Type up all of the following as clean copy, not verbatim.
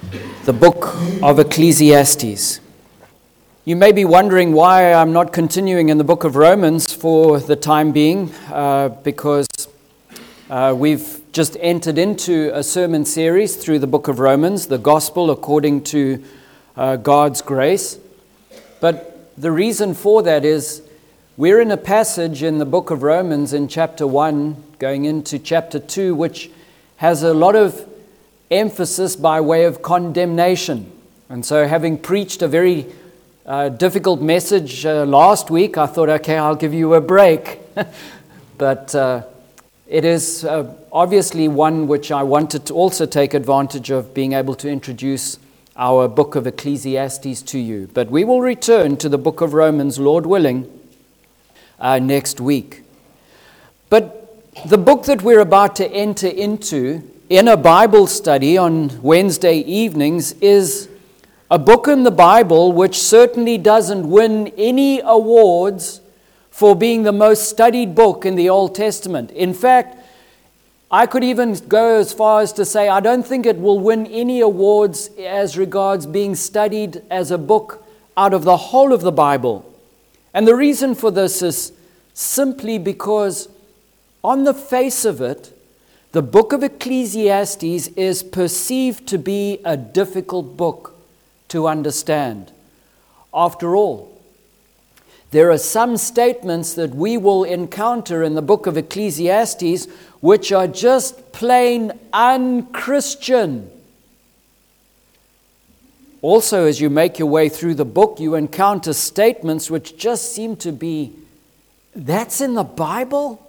the book of Ecclesiastes. You may be wondering why I'm not continuing in the book of Romans for the time being, because we've just entered into a sermon series through the book of Romans, the gospel according to God's grace. But the reason for that is we're in a passage in the book of Romans in chapter 1, going into chapter 2, which has a lot of emphasis by way of condemnation. And so having preached a very difficult message last week, I thought, okay, I'll give you a break. But it is obviously one which I wanted to also take advantage of being able to introduce our book of Ecclesiastes to you. But we will return to the book of Romans, Lord willing, next week. But the book that we're about to enter into in a Bible study on Wednesday evenings is a book in the Bible which certainly doesn't win any awards for being the most studied book in the Old Testament. In fact, I could even go as far as to say I don't think it will win any awards as regards being studied as a book out of the whole of the Bible. And the reason for this is simply because on the face of it, the book of Ecclesiastes is perceived to be a difficult book to understand. After all, there are some statements that we will encounter in the book of Ecclesiastes which are just plain unchristian. Also, as you make your way through the book, you encounter statements which just seem to be, that's in the Bible?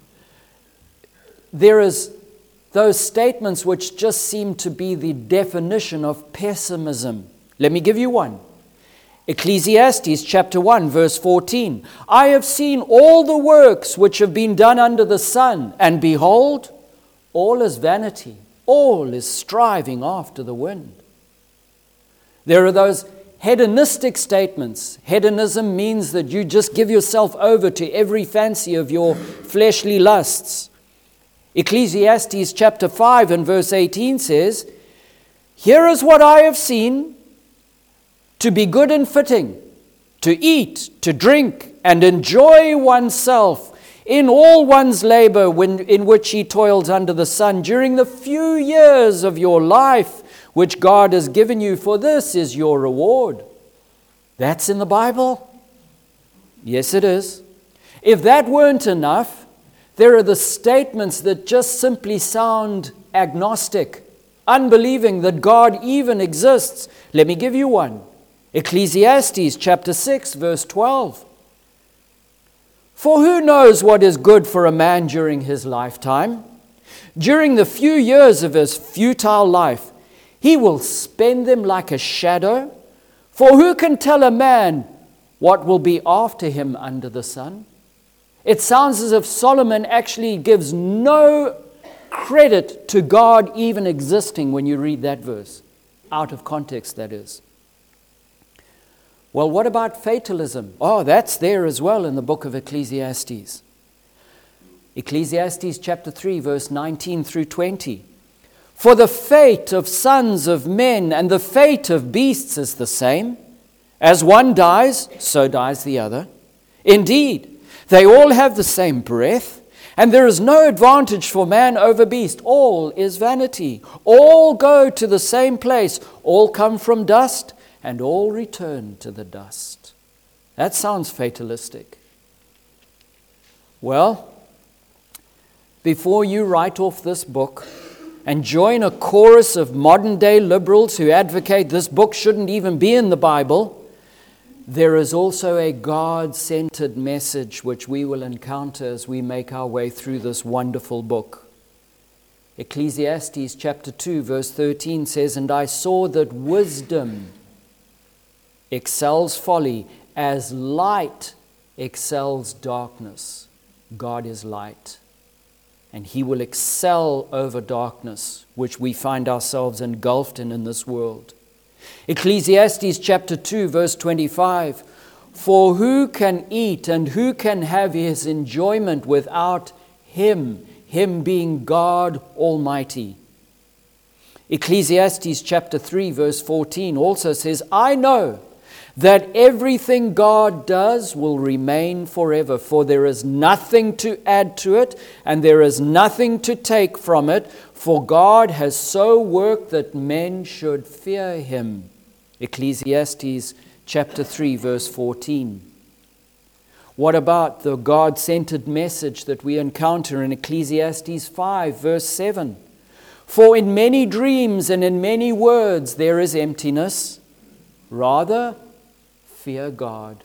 There is those statements which just seem to be the definition of pessimism. Let me give you one. Ecclesiastes chapter 1 verse 14. I have seen all the works which have been done under the sun, and behold, all is vanity, all is striving after the wind. There are those hedonistic statements. Hedonism means that you just give yourself over to every fancy of your fleshly lusts. Ecclesiastes chapter 5 and verse 18 says, here is what I have seen, to be good and fitting, to eat, to drink, and enjoy oneself in all one's labor in which he toils under the sun during the few years of your life which God has given you, for this is your reward. That's in the Bible? Yes, it is. If that weren't enough, there are the statements that just simply sound agnostic, unbelieving that God even exists. Let me give you one. Ecclesiastes chapter 6 verse 12. For who knows what is good for a man during his lifetime? During the few years of his futile life, he will spend them like a shadow. For who can tell a man what will be after him under the sun? It sounds as if Solomon actually gives no credit to God even existing when you read that verse. Out of context, that is. Well, what about fatalism? Oh, that's there as well in the book of Ecclesiastes. Ecclesiastes chapter 3, verse 19 through 20. For the fate of sons of men and the fate of beasts is the same. As one dies, so dies the other. Indeed, they all have the same breath, and there is no advantage for man over beast. All is vanity. All go to the same place. All come from dust, and all return to the dust. That sounds fatalistic. Well, before you write off this book and join a chorus of modern-day liberals who advocate this book shouldn't even be in the Bible, there is also a God-centered message which we will encounter as we make our way through this wonderful book. Ecclesiastes chapter 2 verse 13 says, and I saw that wisdom excels folly as light excels darkness. God is light, and he will excel over darkness, which we find ourselves engulfed in this world. Ecclesiastes chapter 2 verse 25, for who can eat and who can have his enjoyment without him being God Almighty? Ecclesiastes chapter 3 verse 14 also says, I know that everything God does will remain forever, for there is nothing to add to it, and there is nothing to take from it, for God has so worked that men should fear him. Ecclesiastes chapter 3 verse 14. What about the God-centered message that we encounter in Ecclesiastes 5 verse 7? For in many dreams and in many words there is emptiness. Rather, fear God.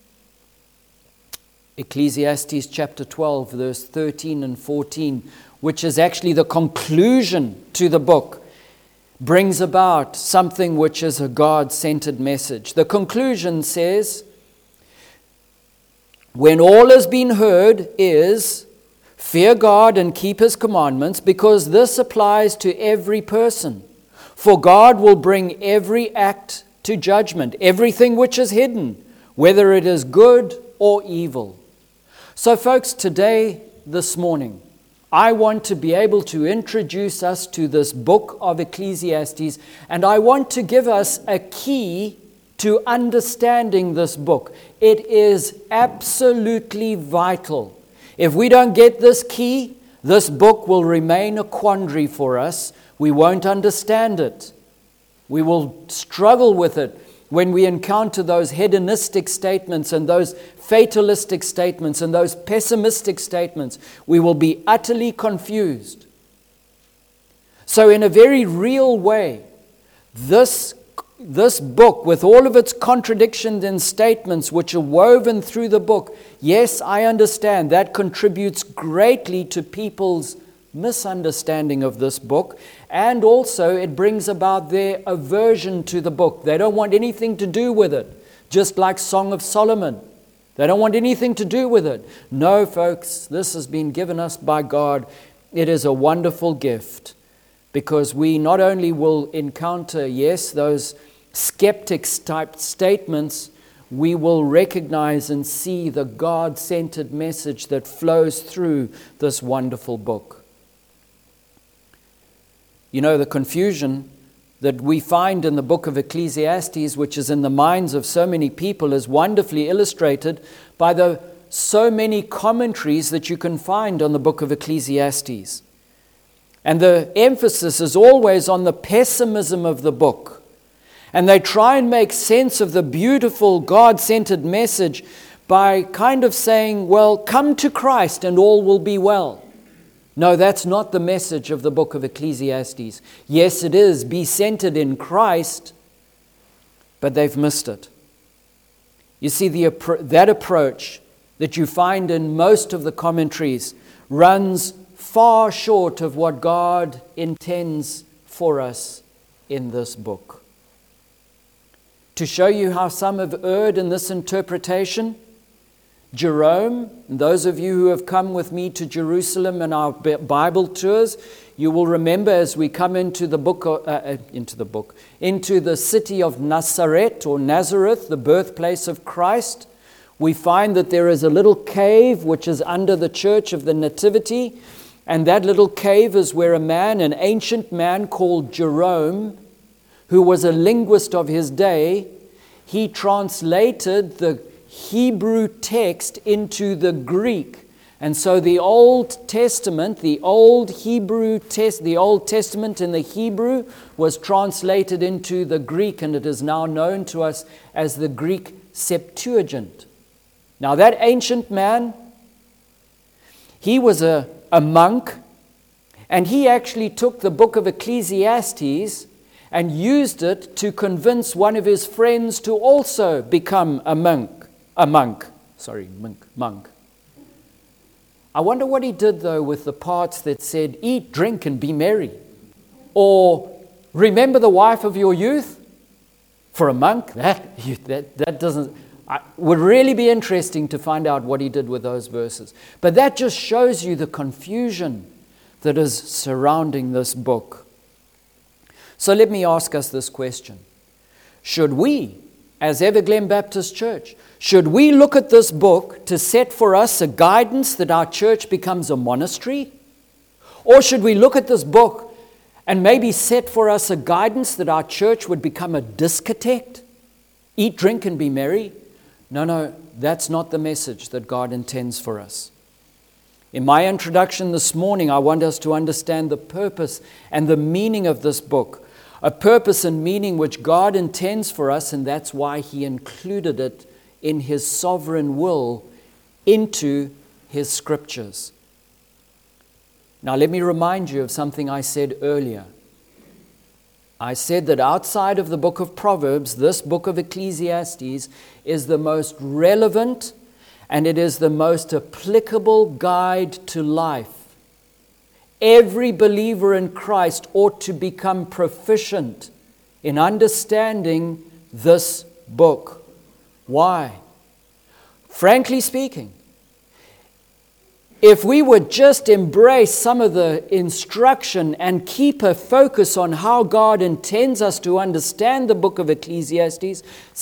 Ecclesiastes chapter 12, verse 13 and 14, which is actually the conclusion to the book, brings about something which is a God-centered message. The conclusion says, when all has been heard is, fear God and keep his commandments, because this applies to every person. For God will bring every act to judgment, everything which is hidden, whether it is good or evil. So folks, today, this morning, I want to be able to introduce us to this book of Ecclesiastes, and I want to give us a key to understanding this book. It is absolutely vital. If we don't get this key, this book will remain a quandary for us. We won't understand it. We will struggle with it when we encounter those hedonistic statements and those fatalistic statements and those pessimistic statements. We will be utterly confused. So in a very real way, this book, with all of its contradictions and statements which are woven through the book, yes, I understand that contributes greatly to people's misunderstanding of this book, and also it brings about their aversion to the book. They don't want anything to do with it, just like Song of Solomon. They don't want anything to do with it. No, folks, this has been given us by God. It is a wonderful gift, because we not only will encounter, yes, those skeptics type statements, we will recognize and see the God-centered message that flows through this wonderful book. You know, the confusion that we find in the book of Ecclesiastes, which is in the minds of so many people, is wonderfully illustrated by the so many commentaries that you can find on the book of Ecclesiastes. And the emphasis is always on the pessimism of the book. And they try and make sense of the beautiful God-centered message by kind of saying, well, come to Christ and all will be well. No, that's not the message of the book of Ecclesiastes. Yes, it is, be centered in Christ, but they've missed it. You see, that approach that you find in most of the commentaries runs far short of what God intends for us in this book. To show you how some have erred in this interpretation, Jerome, and those of you who have come with me to Jerusalem in our Bible tours, you will remember as we come into the city of Nazareth or Nazareth, the birthplace of Christ, we find that there is a little cave which is under the Church of the Nativity, and that little cave is where an ancient man called Jerome, who was a linguist of his day, he translated the Hebrew text into the Greek. And so the Old Testament, the Old Testament in the Hebrew was translated into the Greek, and it is now known to us as the Greek Septuagint. Now that ancient man, he was a monk, and he actually took the book of Ecclesiastes and used it to convince one of his friends to also become a monk. I wonder what he did, though, with the parts that said, eat, drink, and be merry. Or, remember the wife of your youth? For a monk, that doesn't... would really be interesting to find out what he did with those verses. But that just shows you the confusion that is surrounding this book. So let me ask us this question. Should we, as Everglen Baptist Church, should we look at this book to set for us a guidance that our church becomes a monastery? Or should we look at this book and maybe set for us a guidance that our church would become a discotheque, eat, drink, and be merry. No, that's not the message that God intends for us. In my introduction this morning, I want us to understand the purpose and the meaning of this book, a purpose and meaning which God intends for us, and that's why He included it in His sovereign will into His scriptures. Now, let me remind you of something I said earlier. I said that outside of the book of Proverbs, this book of Ecclesiastes is the most relevant and it is the most applicable guide to life. Every believer in Christ ought to become proficient in understanding this book. Why? Frankly speaking, if we would just embrace some of the instruction and keep a focus on how God intends us to understand the book of Ecclesiastes,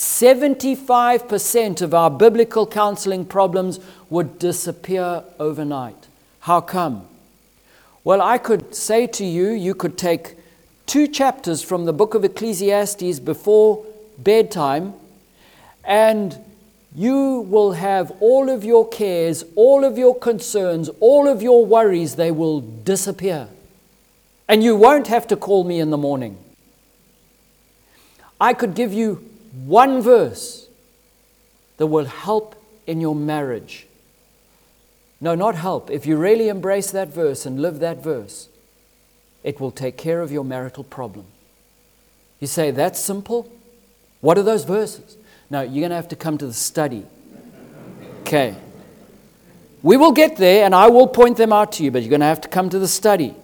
75% of our biblical counseling problems would disappear overnight. How come? Well, I could say to you, you could take 2 chapters from the book of Ecclesiastes before bedtime, and you will have all of your cares, all of your concerns, all of your worries, they will disappear. And you won't have to call me in the morning. I could give you 1 verse that will help in your marriage. No, not help. If you really embrace that verse and live that verse, it will take care of your marital problem. You say, that's simple? What are those verses? No, you're going to have to come to the study. Okay. We will get there and I will point them out to you, but you're going to have to come to the study.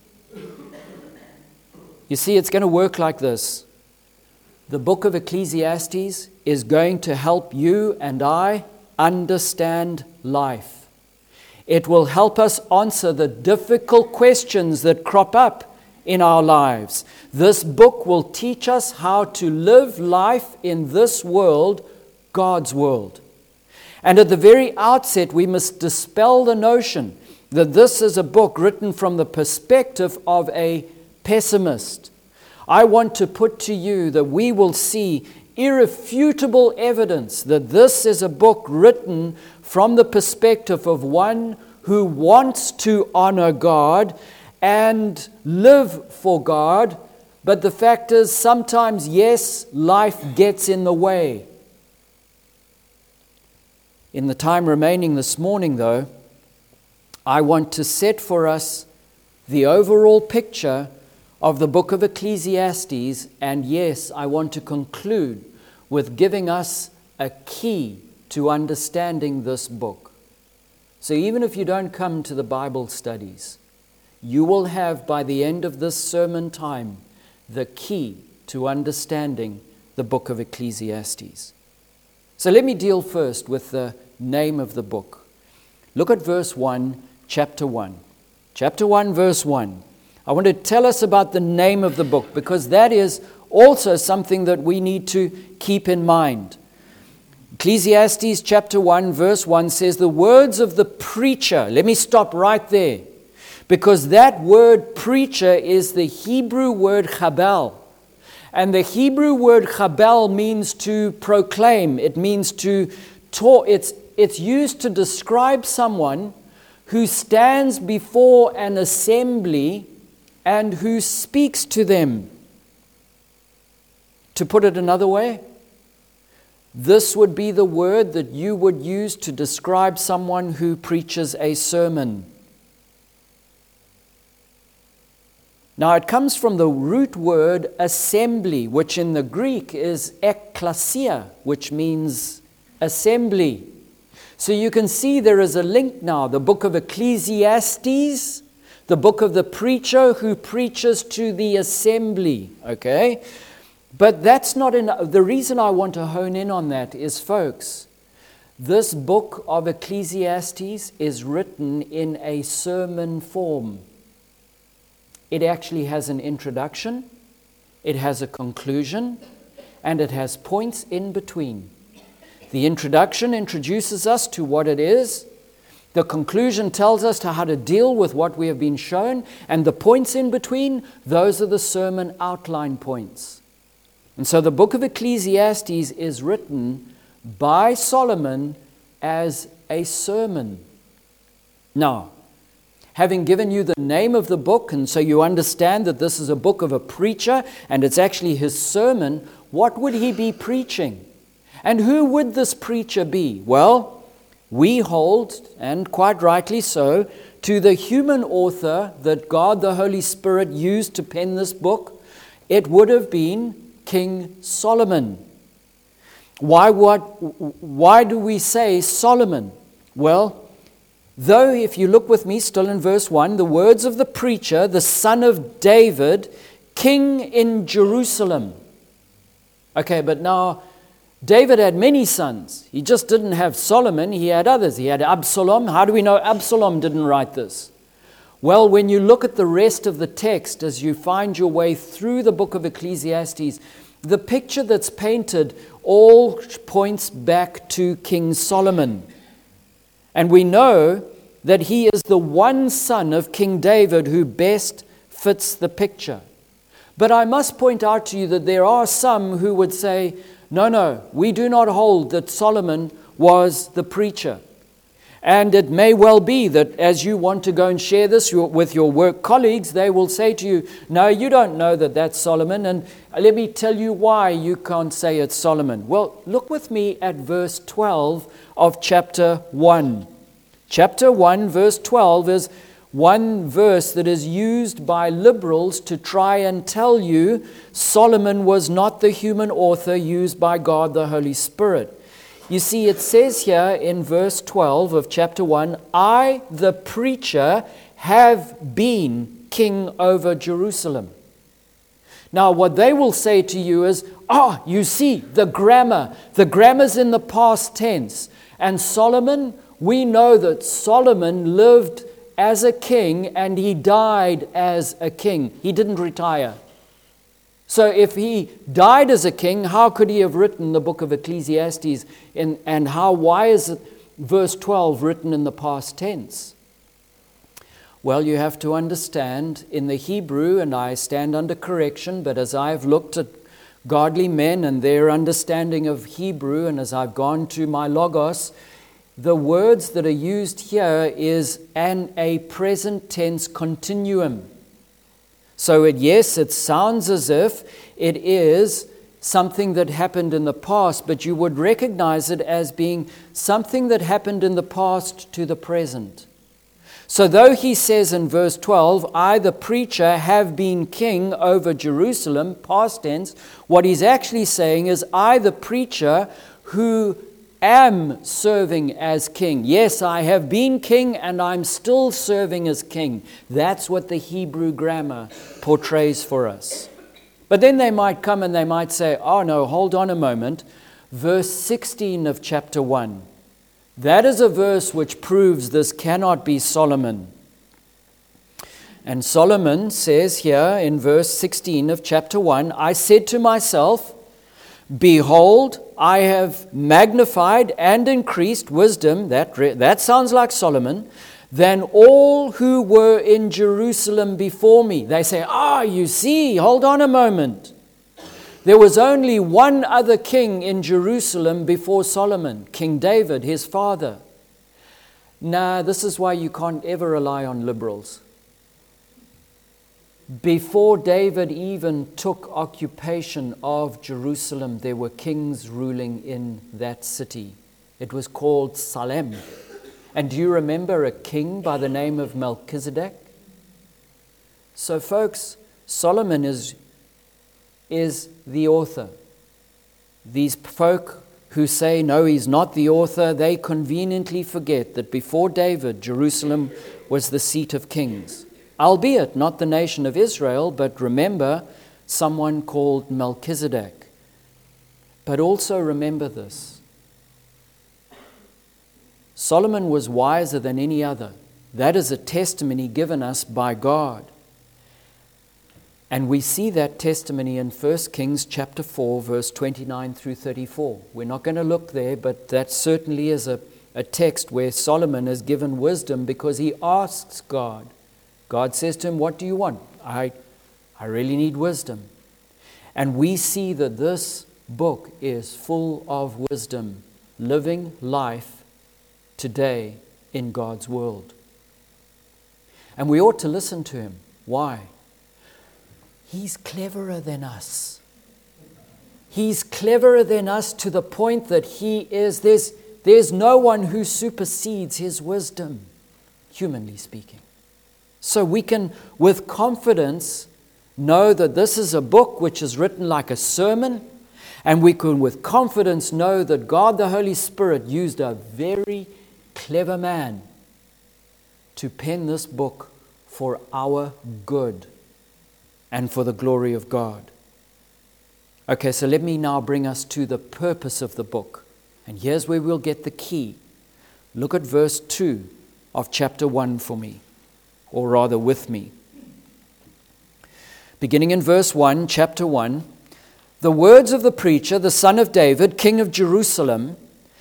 You see, it's going to work like this. The book of Ecclesiastes is going to help you and I understand life. It will help us answer the difficult questions that crop up in our lives. This book will teach us how to live life in this world, God's world. And at the very outset, we must dispel the notion that this is a book written from the perspective of a pessimist. I want to put to you that we will see irrefutable evidence that this is a book written from the perspective of one who wants to honor God and live for God, but the fact is sometimes, yes, life gets in the way. In the time remaining this morning, though, I want to set for us the overall picture of the book of Ecclesiastes, and yes, I want to conclude with giving us a key to understanding this book. So even if you don't come to the Bible studies, you will have, by the end of this sermon time, the key to understanding the book of Ecclesiastes. So let me deal first with the name of the book. Look at verse 1, chapter 1. Chapter 1, verse 1. I want to tell us about the name of the book, because that is also something that we need to keep in mind. Ecclesiastes chapter 1, verse 1 says, the words of the preacher. Let me stop right there. Because that word preacher is the Hebrew word chabal. And the Hebrew word chabal means to proclaim. It means to talk. It's used to describe someone who stands before an assembly and who speaks to them. To put it another way, this would be the word that you would use to describe someone who preaches a sermon. Now, it comes from the root word assembly, which in the Greek is ekklesia, which means assembly. So you can see there is a link now. The book of Ecclesiastes, the book of the preacher who preaches to the assembly, okay? But that's not enough. The reason I want to hone in on that is, folks, this book of Ecclesiastes is written in a sermon form. It actually has an introduction, it has a conclusion, and it has points in between. The introduction introduces us to what it is. The conclusion tells us how to deal with what we have been shown, and the points in between, those are the sermon outline points. And so the book of Ecclesiastes is written by Solomon as a sermon. Now, having given you the name of the book, and so you understand that this is a book of a preacher, and it's actually his sermon, what would he be preaching? And who would this preacher be? Well, we hold, and quite rightly so, to the human author that God the Holy Spirit used to pen this book. It would have been King Solomon. Why do we say Solomon? Well, though if you look with me still in verse 1, the words of the preacher, the son of David, king in Jerusalem. Okay, but now David had many sons. He just didn't have Solomon, he had others. He had Absalom. How do we know Absalom didn't write this? Well, when you look at the rest of the text, as you find your way through the book of Ecclesiastes, the picture that's painted all points back to King Solomon. And we know that he is the one son of King David who best fits the picture. But I must point out to you that there are some who would say, no, we do not hold that Solomon was the preacher. And it may well be that as you want to go and share this with your work colleagues, they will say to you, no, you don't know that that's Solomon, and let me tell you why you can't say it's Solomon. Well, look with me at verse 12 of chapter 1. Chapter 1, verse 12 is one verse that is used by liberals to try and tell you Solomon was not the human author used by God the Holy Spirit. You see, it says here in verse 12 of chapter 1, I, the preacher, have been king over Jerusalem. Now, what they will say to you is, you see, the grammar's in the past tense. And Solomon, we know that Solomon lived as a king and he died as a king. He didn't retire. So if he died as a king, how could he have written the book of Ecclesiastes? And why is verse 12 written in the past tense? Well, you have to understand in the Hebrew, and I stand under correction, but as I've looked at godly men and their understanding of Hebrew, and as I've gone to my Logos, the words that are used here is a present tense continuum. So it sounds as if it is something that happened in the past, but you would recognize it as being something that happened in the past to the present. So though he says in verse 12, I, the preacher, have been king over Jerusalem, past tense, what he's actually saying is, I, the preacher, who am serving as king. Yes, I have been king and I'm still serving as king. That's what the Hebrew grammar portrays for us. But then they might come and they might say, oh no, hold on a moment. Verse 16 of chapter 1. That is a verse which proves this cannot be Solomon. And Solomon says here in verse 16 of chapter 1, I said to myself, behold, I have magnified and increased wisdom, that sounds like Solomon, than all who were in Jerusalem before me. They say, you see, hold on a moment. There was only one other king in Jerusalem before Solomon, King David, his father. Nah, this is why you can't ever rely on liberals. Before David even took occupation of Jerusalem, there were kings ruling in that city. It was called Salem. And do you remember a king by the name of Melchizedek? So folks, Solomon is the author. These folk who say, no, he's not the author, they conveniently forget that before David, Jerusalem was the seat of kings. Albeit not the nation of Israel, but remember someone called Melchizedek. But also remember this. Solomon was wiser than any other. That is a testimony given us by God. And we see that testimony in 1 Kings chapter 4, verse 29 through 34. We're not going to look there, but that certainly is a text where Solomon is given wisdom because he asks God. God says to him, what do you want? I really need wisdom. And we see that this book is full of wisdom, living life today in God's world. And we ought to listen to him. Why? He's cleverer than us. He's cleverer than us to the point that there's no one who supersedes his wisdom, humanly speaking. So we can, with confidence, know that this is a book which is written like a sermon, and we can, with confidence, know that God the Holy Spirit used a very clever man to pen this book for our good and for the glory of God. Okay, so let me now bring us to the purpose of the book. And here's where we'll get the key. Look at verse 2 of chapter 1 for me, or rather with me. Beginning in verse 1, chapter 1, the words of the preacher, the son of David, king of Jerusalem,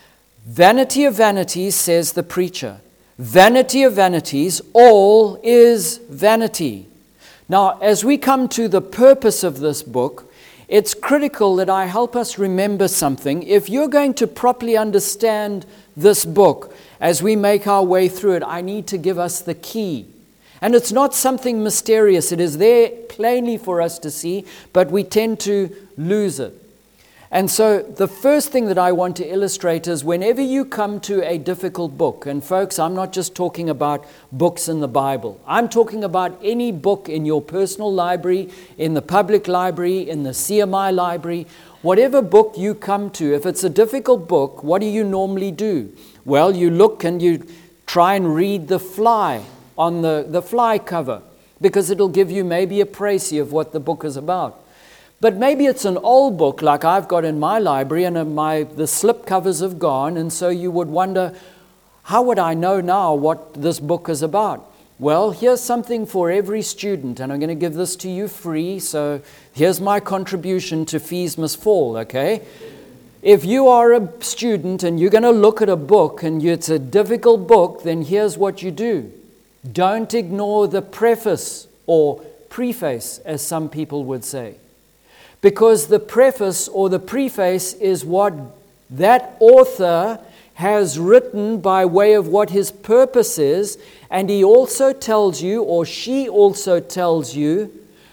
vanity of vanities, says the preacher. Vanity of vanities, all is vanity. Now, as we come to the purpose of this book, it's critical that I help us remember something. If you're going to properly understand this book as we make our way through it, I need to give us the key. And it's not something mysterious. It is there plainly for us to see, but we tend to lose it. And so the first thing that I want to illustrate is whenever you come to a difficult book, and folks, I'm not just talking about books in the Bible. I'm talking about any book in your personal library, in the public library, in the CMI library, whatever book you come to. If it's a difficult book, what do you normally do? Well, you look and you try and read the fly on the fly cover, because it'll give you maybe a précis of what the book is about. But maybe it's an old book like I've got in my library and the slip covers have gone, and so you would wonder, how would I know now what this book is about? Well, here's something for every student, and I'm going to give this to you free, so here's my contribution to Fees Must Fall, okay? If you are a student and you're going to look at a book and it's a difficult book, then here's what you do. Don't ignore the preface or preface, as some people would say. Because the preface or the preface is what that author has written by way of what his purpose is, and he also tells you, or she also tells you,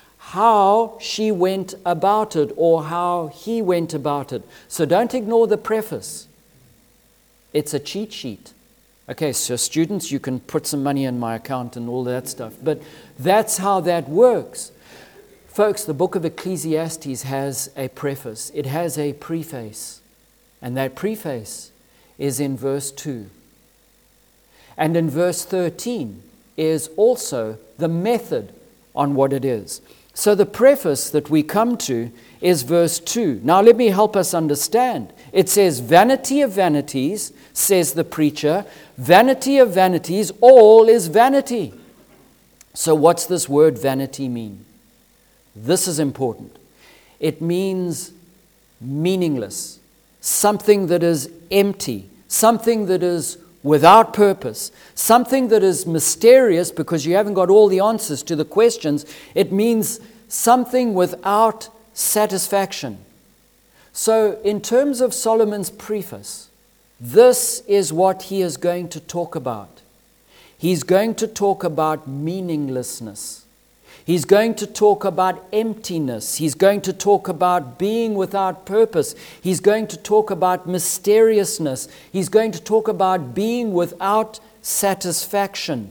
how she went about it or how he went about it. So don't ignore the preface. It's a cheat sheet. Okay, so students, you can put some money in my account and all that stuff, but that's how that works. Folks, the book of Ecclesiastes has a preface. It has a preface. And that preface is in verse 2. And in verse 13 is also the method on what it is. So the preface that we come to is verse 2. Now let me help us understand. It says, vanity of vanities, says the preacher. Vanity of vanities, all is vanity. So what's this word vanity mean? This is important. It means meaningless, something that is empty, something that is without purpose, something that is mysterious because you haven't got all the answers to the questions. It means something without satisfaction. So in terms of Solomon's preface, this is what he is going to talk about. He's going to talk about meaninglessness. He's going to talk about emptiness. He's going to talk about being without purpose. He's going to talk about mysteriousness. He's going to talk about being without satisfaction.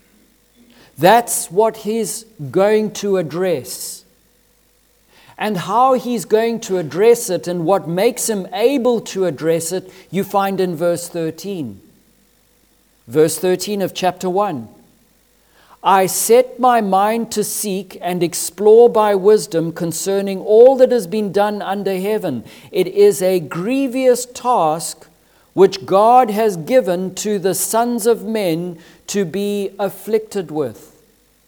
That's what he's going to address. And how he's going to address it and what makes him able to address it, you find in verse 13. Verse 13 of chapter 1. I set my mind to seek and explore by wisdom concerning all that has been done under heaven. It is a grievous task which God has given to the sons of men to be afflicted with.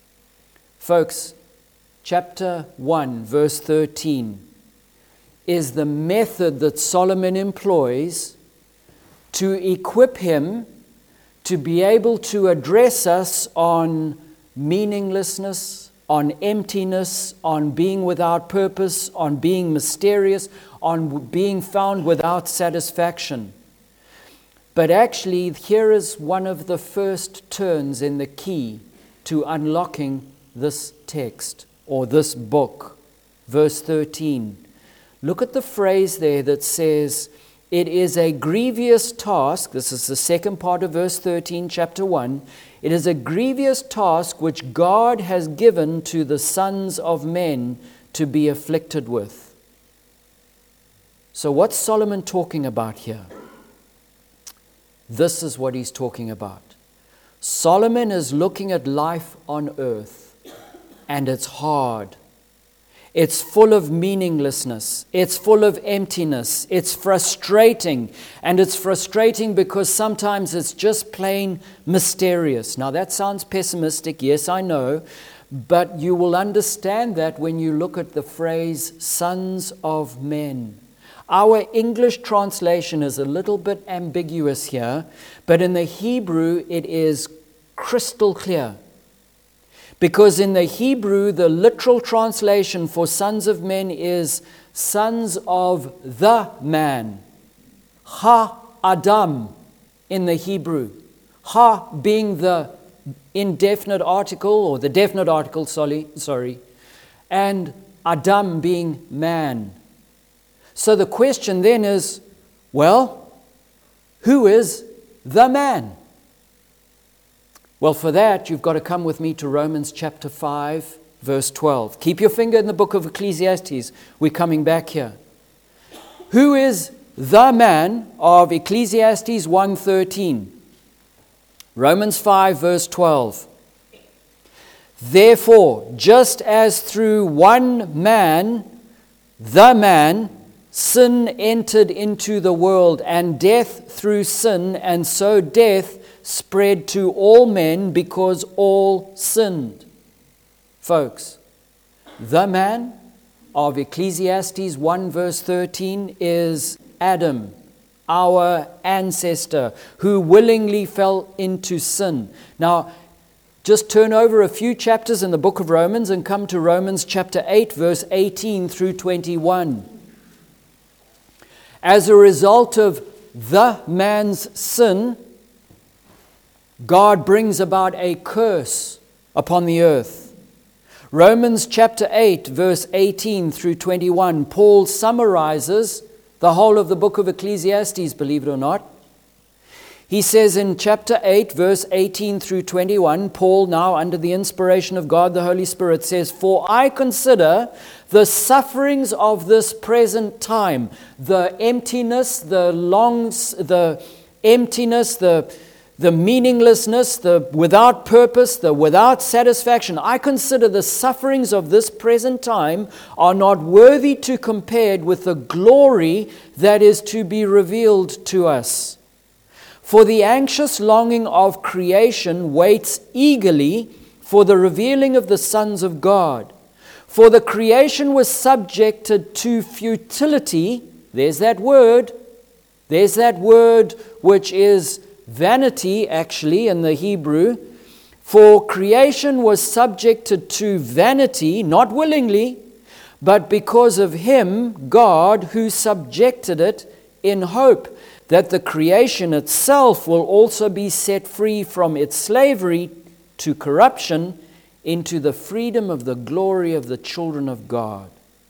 Folks, chapter 1, verse 13 is the method that Solomon employs to equip him to be able to address us on meaninglessness, on emptiness, on being without purpose, on being mysterious, on being found without satisfaction. But actually, here is one of the first turns in the key to unlocking this text or this book. Verse 13. Look at the phrase there that says, it is a grievous task. This is the second part of verse 13, chapter 1. It is a grievous task which God has given to the sons of men to be afflicted with. So what's Solomon talking about here? This is what he's talking about. Solomon is looking at life on earth, and it's hard. It's full of meaninglessness. It's full of emptiness. It's frustrating. And it's frustrating because sometimes it's just plain mysterious. Now that sounds pessimistic. Yes, I know. But you will understand that when you look at the phrase sons of men. Our English translation is a little bit ambiguous here. But in the Hebrew, it is crystal clear. Because in the Hebrew, the literal translation for sons of men is sons of the man. Ha-Adam in the Hebrew. Ha being the indefinite article, or the definite article, sorry. And Adam being man. So the question then is, well, who is the man? Well, for that, you've got to come with me to Romans chapter 5, verse 12. Keep your finger in the book of Ecclesiastes. We're coming back here. Who is the man of Ecclesiastes 1:13? Romans 5, verse 12. Therefore, just as through one man, the man, sin entered into the world, and death through sin, and so death spread to all men because all sinned. Folks, the man of Ecclesiastes 1 verse 13 is Adam, our ancestor, who willingly fell into sin. Now, just turn over a few chapters in the book of Romans and come to Romans chapter 8 verse 18 through 21. As a result of the man's sin, God brings about a curse upon the earth. Romans chapter 8, verse 18 through 21, Paul summarizes the whole of the book of Ecclesiastes, believe it or not. He says in chapter 8, verse 18 through 21, Paul, now under the inspiration of God the Holy Spirit, says, "For I consider the sufferings of this present time," the emptiness, the meaninglessness, the without purpose, the without satisfaction. "I consider the sufferings of this present time are not worthy to be compared with the glory that is to be revealed to us. For the anxious longing of creation waits eagerly for the revealing of the sons of God. For the creation was subjected to futility." There's that word which is vanity, actually, in the Hebrew. "For creation was subjected to vanity, not willingly, but because of him, God, who subjected it, in hope that the creation itself will also be set free from its slavery to corruption into the freedom of the glory of the children of God."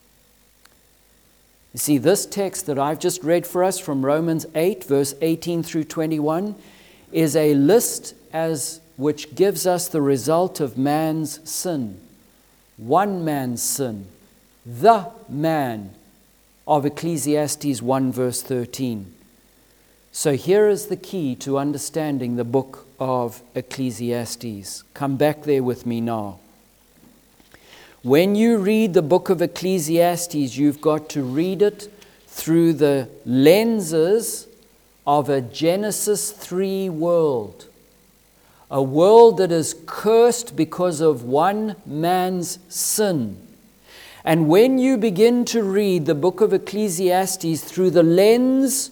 You see, this text that I've just read for us from Romans 8, verse 18 through 21, is a list which gives us the result of man's sin. One man's sin. The man of Ecclesiastes 1, verse 13. So here is the key to understanding the book of Ecclesiastes. Come back there with me now. When you read the book of Ecclesiastes, you've got to read it through the lenses of a Genesis 3 world. A world that is cursed because of one man's sin. And when you begin to read the book of Ecclesiastes through the lens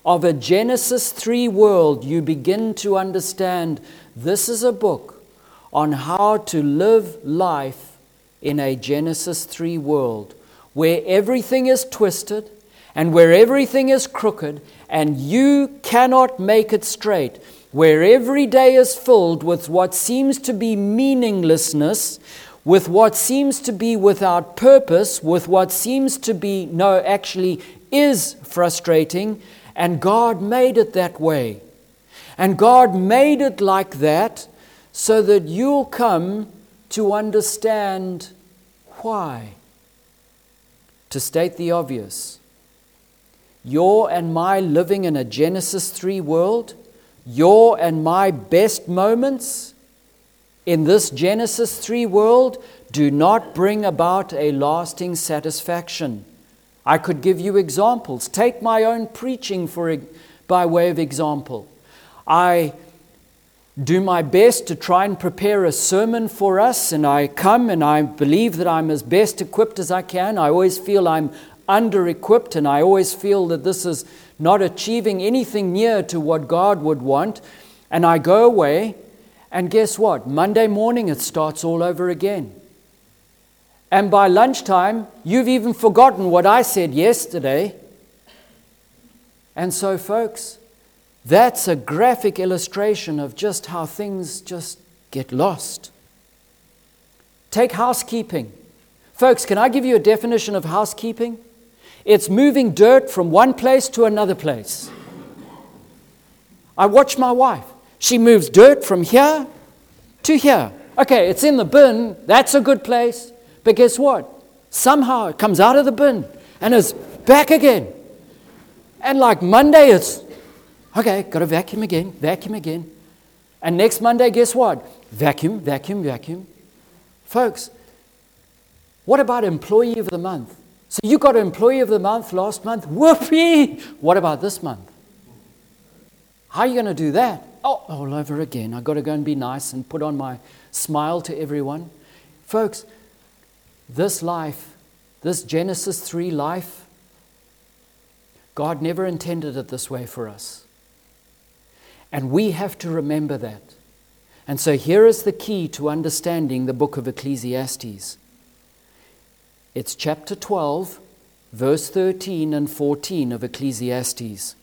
of a Genesis 3 world, you begin to understand this is a book on how to live life in a Genesis 3 world where everything is twisted and where everything is crooked and you cannot make it straight, where every day is filled with what seems to be meaninglessness, with what seems to be without purpose, with what seems to be, no, actually is frustrating, and God made it that way. And God made it like that so that you'll come to understand why. To state the obvious, your and my living in a Genesis 3 world, your and my best moments in this Genesis 3 world do not bring about a lasting satisfaction. I could give you examples. Take my own preaching by way of example. I do my best to try and prepare a sermon for us, and I come and I believe that I'm as best equipped as I can. I always feel I'm under-equipped, and I always feel that this is not achieving anything near to what God would want. And I go away, and guess what? Monday morning it starts all over again. And by lunchtime, you've even forgotten what I said yesterday. And so, folks, that's a graphic illustration of just how things just get lost. Take housekeeping. Folks, can I give you a definition of housekeeping? It's moving dirt from one place to another place. I watch my wife. She moves dirt from here to here. Okay, it's in the bin. That's a good place. But guess what? Somehow it comes out of the bin and is back again. And like Monday, it's, okay, got to vacuum again. And next Monday, guess what? Vacuum. Folks, what about employee of the month? So you got employee of the month last month. Whoopee! What about this month? How are you going to do that? Oh, all over again. I've got to go and be nice and put on my smile to everyone. Folks, this life, this Genesis 3 life, God never intended it this way for us. And we have to remember that. And so here is the key to understanding the book of Ecclesiastes. It's chapter 12, verse 13 and 14 of Ecclesiastes.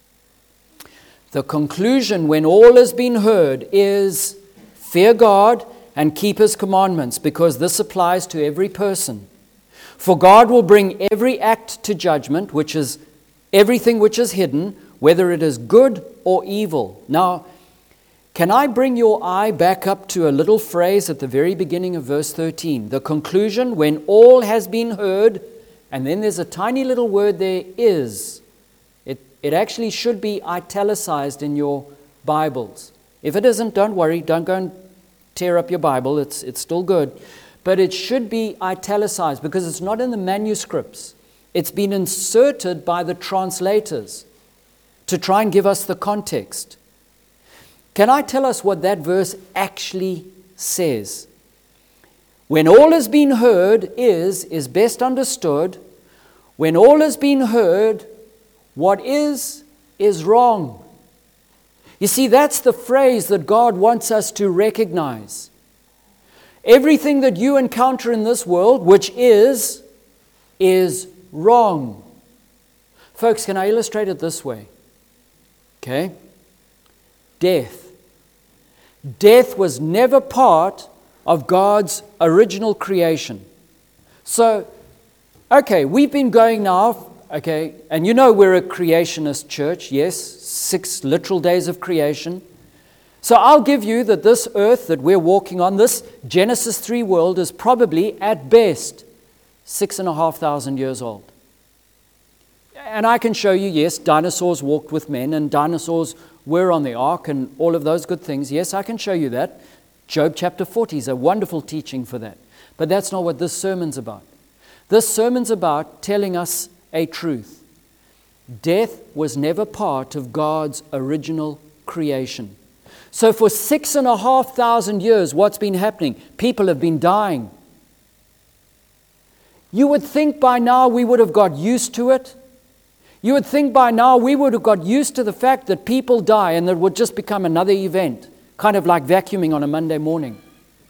The conclusion when all has been heard is fear God and keep His commandments, because this applies to every person. For God will bring every act to judgment, which is everything which is hidden, whether it is good or evil. Now, can I bring your eye back up to a little phrase at the very beginning of verse 13? The conclusion, when all has been heard, and then there's a tiny little word there, is. It actually should be italicized in your Bibles. If it isn't, don't worry, don't go and tear up your Bible, it's still good. But it should be italicized because it's not in the manuscripts. It's been inserted by the translators to try and give us the context. Can I tell us what that verse actually says? When all has been heard is best understood. When all has been heard, what is wrong. You see, that's the phrase that God wants us to recognize. Everything that you encounter in this world, which is wrong. Folks, can I illustrate it this way? Okay? Death. Death was never part of God's original creation. So, okay, we've been going now, okay, and you know we're a creationist church, yes, 6 literal days of creation. So I'll give you that this earth that we're walking on, this Genesis 3 world, is probably at best 6,500 years old. And I can show you, yes, dinosaurs walked with men and dinosaurs were on the ark and all of those good things. Yes, I can show you that. Job chapter 40 is a wonderful teaching for that. But that's not what this sermon's about. This sermon's about telling us a truth. Death was never part of God's original creation. So for 6,500 years, what's been happening? People have been dying. You would think by now we would have got used to it. You would think by now we would have got used to the fact that people die and that would just become another event, kind of like vacuuming on a Monday morning.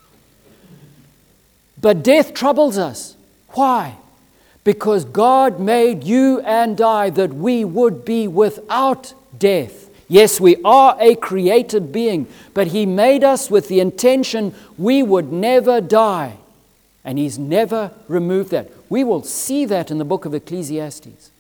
But death troubles us. Why? Because God made you and I that we would be without death. Yes, we are a created being, but He made us with the intention we would never die. And He's never removed that. We will see that in the book of Ecclesiastes.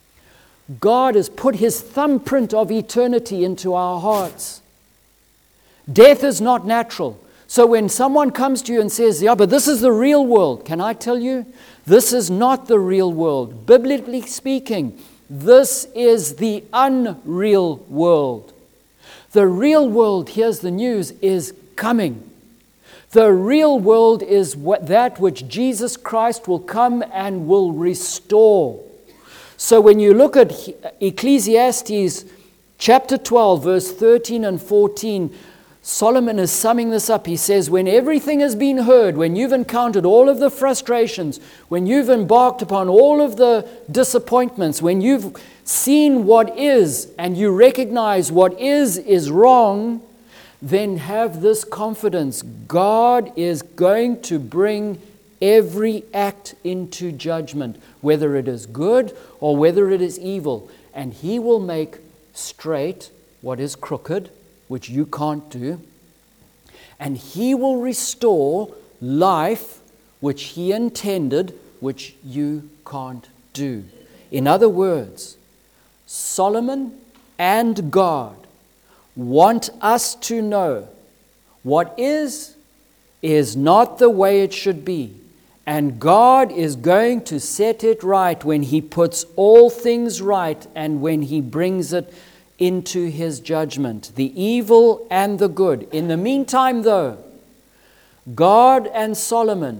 God has put His thumbprint of eternity into our hearts. Death is not natural. So when someone comes to you and says, yeah, but this is the real world, can I tell you? This is not the real world. Biblically speaking, this is the unreal world. The real world, here's the news, is coming. The real world is that which Jesus Christ will come and will restore. So when you look at Ecclesiastes chapter 12, verse 13 and 14, Solomon is summing this up. He says, when everything has been heard, when you've encountered all of the frustrations, when you've embarked upon all of the disappointments, when you've seen what is and you recognize what is wrong, then have this confidence. God is going to bring every act into judgment, whether it is good or whether it is evil. And He will make straight what is crooked, which you can't do. And He will restore life, which He intended, which you can't do. In other words, Solomon and God want us to know what is not the way it should be. And God is going to set it right when He puts all things right and when He brings it into His judgment, the evil and the good. In the meantime, though, God and Solomon,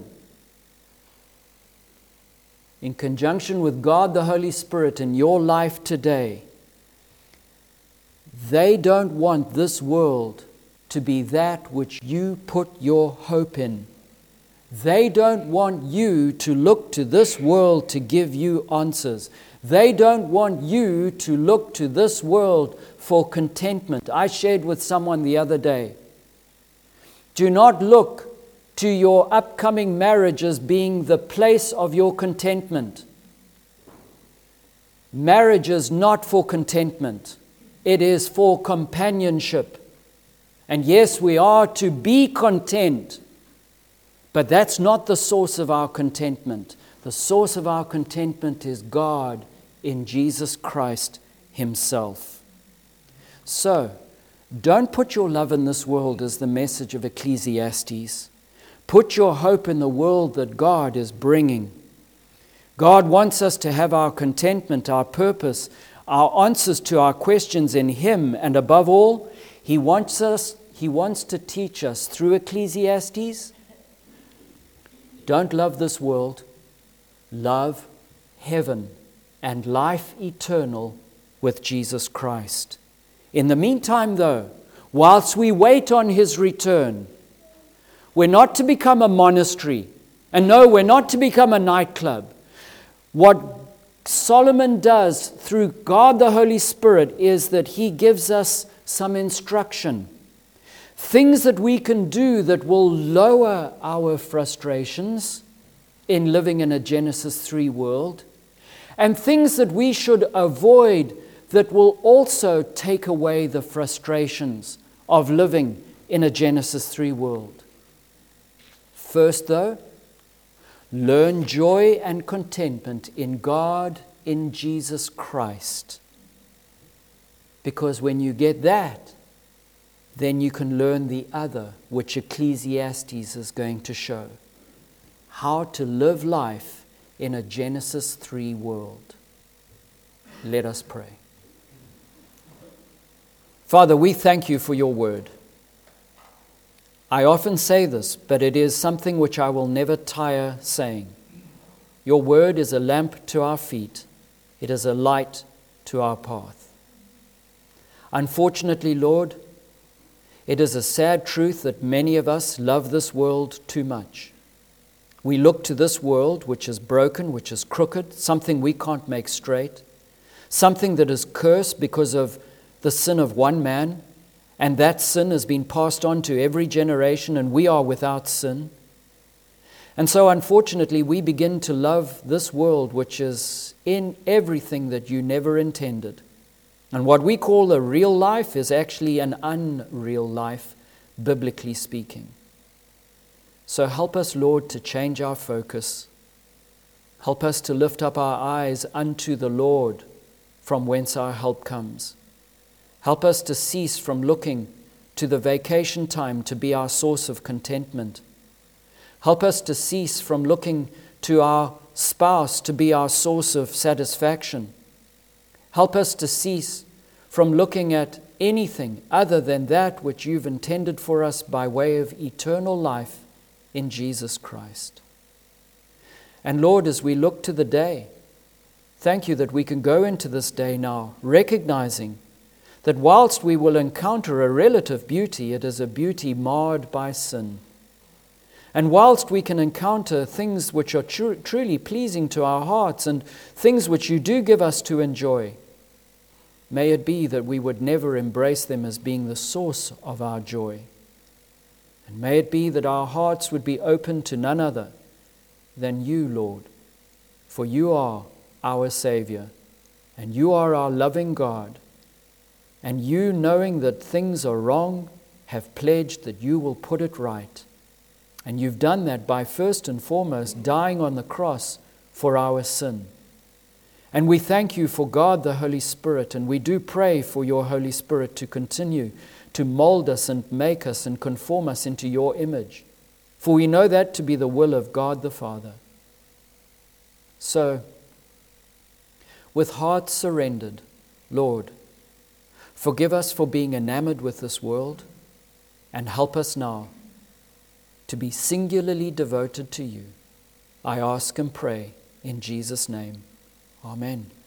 in conjunction with God the Holy Spirit in your life today, they don't want this world to be that which you put your hope in. They don't want you to look to this world to give you answers. They don't want you to look to this world for contentment. I shared with someone the other day, do not look to your upcoming marriage as being the place of your contentment. Marriage is not for contentment. It is for companionship. And yes, we are to be content, but that's not the source of our contentment. The source of our contentment is God in Jesus Christ Himself. So, don't put your love in this world as the message of Ecclesiastes. Put your hope in the world that God is bringing. God wants us to have our contentment, our purpose, our answers to our questions in Him, and above all, He wants to teach us through Ecclesiastes, don't love this world, love heaven and life eternal with Jesus Christ. In the meantime, though, whilst we wait on His return, we're not to become a monastery. And no, we're not to become a nightclub. What Solomon does through God the Holy Spirit is that he gives us some instruction. Things that we can do that will lower our frustrations in living in a Genesis 3 world, and things that we should avoid that will also take away the frustrations of living in a Genesis 3 world. First, though, learn joy and contentment in God, in Jesus Christ. Because when you get that, then you can learn the other, which Ecclesiastes is going to show. How to live life in a Genesis 3 world. Let us pray. Father, we thank You for Your word. I often say this, but it is something which I will never tire saying. Your word is a lamp to our feet. It is a light to our path. Unfortunately, Lord, it is a sad truth that many of us love this world too much. We look to this world which is broken, which is crooked, something we can't make straight, something that is cursed because of the sin of one man, and that sin has been passed on to every generation, and we are without sin. And so, unfortunately, we begin to love this world, which is in everything that you never intended. And what we call a real life is actually an unreal life, biblically speaking. So help us, Lord, to change our focus. Help us to lift up our eyes unto the Lord, from whence our help comes. Help us to cease from looking to the vacation time to be our source of contentment. Help us to cease from looking to our spouse to be our source of satisfaction. Help us to cease from looking at anything other than that which you've intended for us by way of eternal life in Jesus Christ. And Lord, as we look to the day, thank you that we can go into this day now, recognizing that whilst we will encounter a relative beauty, it is a beauty marred by sin. And whilst we can encounter things which are truly pleasing to our hearts and things which you do give us to enjoy, may it be that we would never embrace them as being the source of our joy. And may it be that our hearts would be open to none other than you, Lord. For you are our Savior, and you are our loving God. And you, knowing that things are wrong, have pledged that you will put it right. And you've done that by first and foremost dying on the cross for our sin. And we thank you for God the Holy Spirit, and we do pray for your Holy Spirit to continue to mold us and make us and conform us into your image. For we know that to be the will of God the Father. So, with hearts surrendered, Lord, forgive us for being enamored with this world, and help us now to be singularly devoted to you. I ask and pray in Jesus' name. Amen.